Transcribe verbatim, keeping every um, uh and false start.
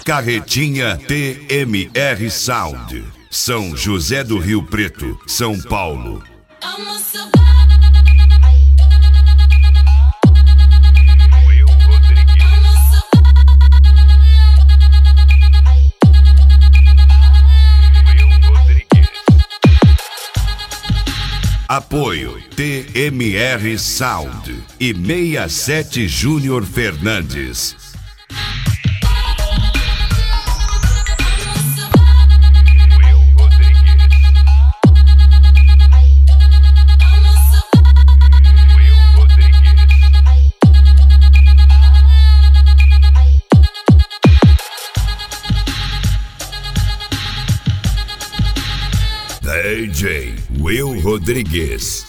Carretinha T M R Sound, São José do Rio Preto, São Paulo. Apoio T M R Sound e sessenta e sete Júnior Fernandes. D J Will Rodrigues.